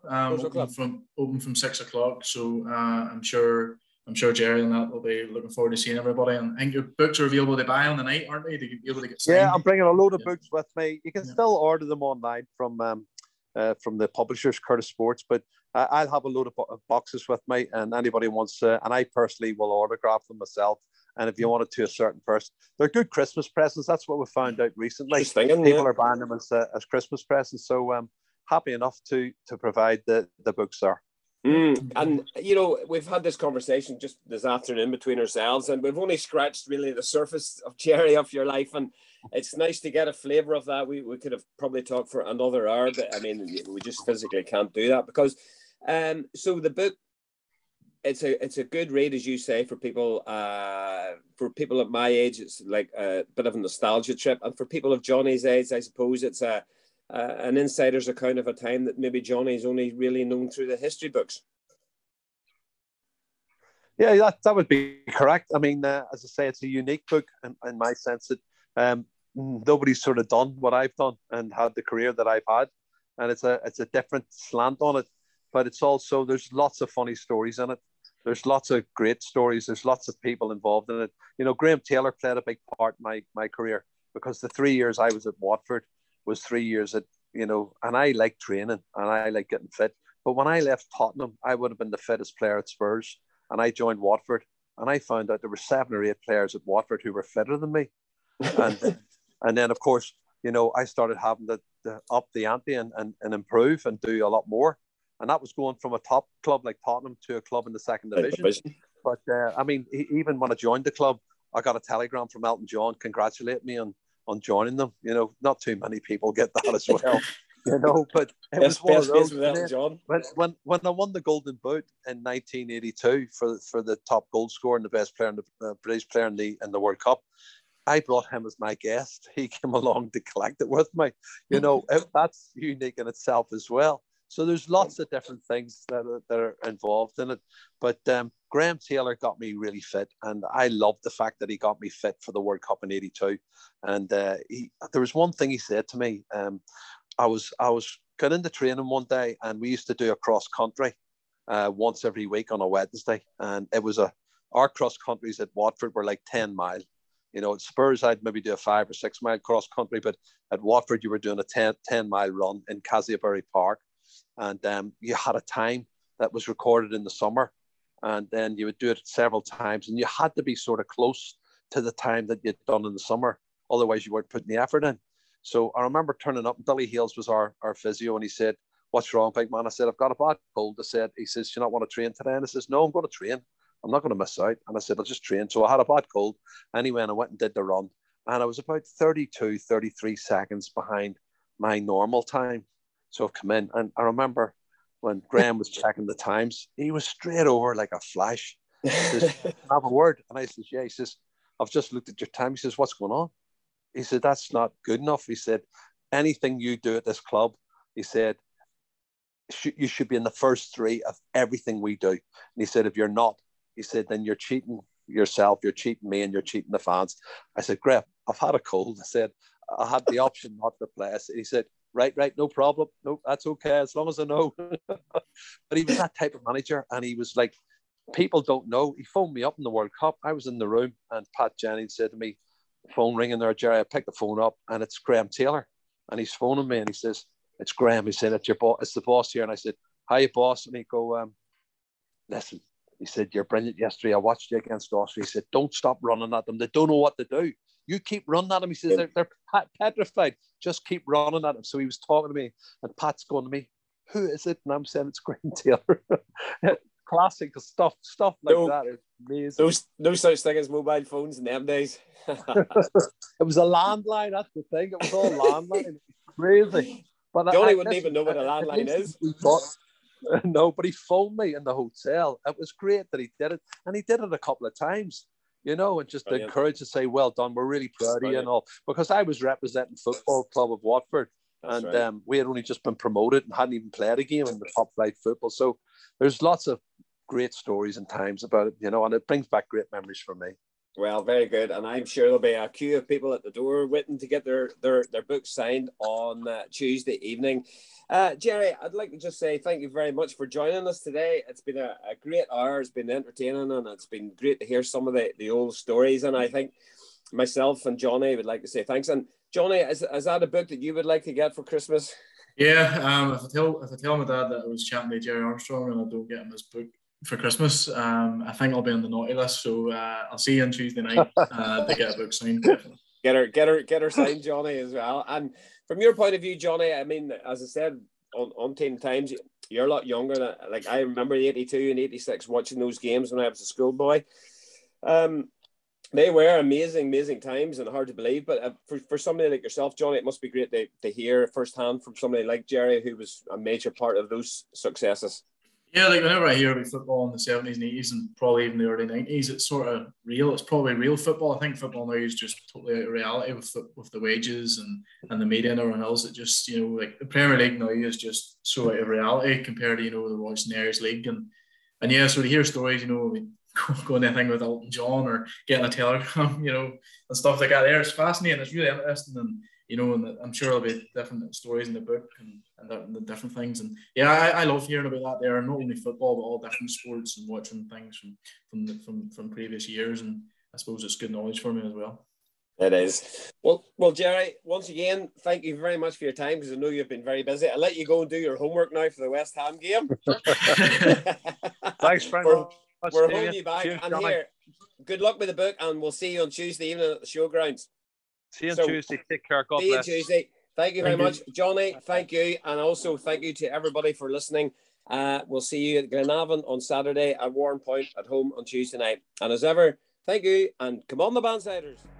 Open from 6 o'clock. So I'm sure Jerry and that will be looking forward to seeing everybody. And I think your books are available to buy on the night, aren't they? To be able to get signed. Yeah, I'm bringing a load of books with me. You can still order them online from from the publishers, Curtis Sports. But I'll have a load of boxes with me, and anybody wants to, and I personally will autograph them myself. And if you want it to a certain person, they're good Christmas presents. That's what we found out recently. People are buying them as Christmas presents. So happy enough to provide the books there. And, you know, we've had this conversation just this afternoon between ourselves, and we've only scratched really the surface of Jerry, of your life. And it's nice to get a flavour of that. We could have probably talked for another hour, but I mean, we just physically can't do that because, so the book, it's a good read, as you say, for people at my age. It's like a bit of a nostalgia trip. And for people of Johnny's age, I suppose it's an insider's account of a time that maybe Johnny's only really known through the history books. Yeah, that would be correct. I mean, as I say, it's a unique book in my sense that nobody's sort of done what I've done and had the career that I've had, and it's a different slant on it. But it's also, there's lots of funny stories in it. There's lots of great stories. There's lots of people involved in it. You know, Graham Taylor played a big part in my career because the 3 years I was at Watford was 3 years at, you know, and I like training and I like getting fit. But when I left Tottenham, I would have been the fittest player at Spurs, and I joined Watford, and I found out there were 7 or 8 players at Watford who were fitter than me. And then, of course, you know, I started having to up the ante and improve and do a lot more. And that was going from a top club like Tottenham to a club in the second division. But I mean, even when I joined the club, I got a telegram from Elton John congratulating me on joining them. You know, not too many people get that as well. You know, but it was one of those. Then, John. When I won the Golden Boot in 1982 for the top goal scorer and the best player in the British player in the World Cup, I brought him as my guest. He came along to collect it with me. You know, that's unique in itself as well. So there's lots of different things that are involved in it. But Graham Taylor got me really fit, and I loved the fact that he got me fit for the World Cup in '82. And there was one thing he said to me. I was got into training one day, and we used to do a cross country once every week on a Wednesday, and it was our cross countries at Watford were like 10 mile. You know, at Spurs, I'd maybe do a 5 or 6 mile cross country, but at Watford, you were doing a 10 mile run in Castleberry Park. And you had a time that was recorded in the summer, and then you would do it several times, and you had to be sort of close to the time that you'd done in the summer. Otherwise, you weren't putting the effort in. So I remember turning up, and Billy Hales was our physio, and he said, "What's wrong, big man?" I said, "I've got a bad cold." He says, "Do you not want to train today?" And I says, "No, I'm going to train. I'm not going to miss out." And I said, "I'll just train." So I had a bad cold. Anyway, and I went and did the run, and I was about 32, 33 seconds behind my normal time. So I've come in, and I remember when Graham was checking the times, he was straight over like a flash. He says, "Can I have a word?" And I says, "Yeah." He says, "I've just looked at your time." He says, "What's going on?" He said, "That's not good enough." He said, "Anything you do at this club," he said, "you should be in the first 3 of everything we do." And he said, "If you're not," he said, "then you're cheating yourself, you're cheating me, and you're cheating the fans." I said, "Graham, I've had a cold." I said, "I had the option not to play." He said, Right, no problem. No, that's okay, as long as I know. But he was that type of manager, and he was like, people don't know. He phoned me up in the World Cup. I was in the room, and Pat Jennings said to me, phone ringing there, "Jerry." I picked the phone up, and it's Graham Taylor, and he's phoning me, and he says, "It's Graham." He said, "It's your boss. It's the boss here." And I said, "Hiya, boss." And he go, "Listen," he said, "you're brilliant yesterday. I watched you against Austria." He said, "Don't stop running at them. They don't know what to do. You keep running at them." He says, they're petrified. Just keep running at them." So he was talking to me, and Pat's going to me, "Who is it?" And I'm saying, "It's Graham Taylor." Classic stuff like that is amazing. No such thing as mobile phones in them days. It was a landline, that's the thing. It was all landline. Crazy. But Johnny wouldn't even know what a landline is. No, but he phoned me in the hotel. It was great that he did it. And he did it a couple of times, you know, and just encouraged to say, "Well done, we're really proud of you," and all. Because I was representing Football Club of Watford. That's and we had only just been promoted and hadn't even played a game in the top flight football. So there's lots of great stories and times about it, you know, and it brings back great memories for me. Well, very good. And I'm sure there'll be a queue of people at the door waiting to get their books signed on Tuesday evening. Jerry, I'd like to just say thank you very much for joining us today. It's been a great hour. It's been entertaining, and it's been great to hear some of the old stories. And I think myself and Johnny would like to say thanks. And Johnny, is that a book that you would like to get for Christmas? If I tell my dad that I was chatting to Jerry Armstrong and I don't get him his book for Christmas, I think I'll be on the naughty list. So I'll see you on Tuesday night to get a book signed. Definitely. Get her signed, Johnny, as well. And from your point of view, Johnny, I mean, as I said on Team Times, you're a lot younger than, like, I remember the 82 and 86 watching those games when I was a schoolboy. They were amazing times and hard to believe. But for somebody like yourself, Johnny, it must be great to hear firsthand from somebody like Jerry, who was a major part of those successes. Yeah, like whenever I hear about football in the 70s and 80s and probably even the early 90s, it's sort of real. It's probably real football. I think football now is just totally out of reality with the wages and the media and everyone else. It just, like the Premier League now is just so out of reality compared to, the Royston Irish League. And yeah, so to hear stories, going anything with Elton John or getting a telegram, and stuff like that there, it's fascinating. It's really interesting. And, and I'm sure there'll be different stories in the book and the different things. And yeah, I love hearing about that there, not only football, but all different sports and watching things from previous years. And I suppose it's good knowledge for me as well. It is. Well, Jerry, once again, thank you very much for your time, because I know you've been very busy. I'll let you go and do your homework now for the West Ham game. Thanks very much. We're holding you back. Cheers, and Johnny. Here, good luck with the book, and we'll see you on Tuesday evening at the showgrounds. See you on Tuesday. Take care. God bless. See you Tuesday. Thank you very much, Johnny. Thank you. And also thank you to everybody for listening. We'll see you at Glenavon on Saturday, at Warren Point at home on Tuesday night. And as ever, thank you, and come on the Bandsiders.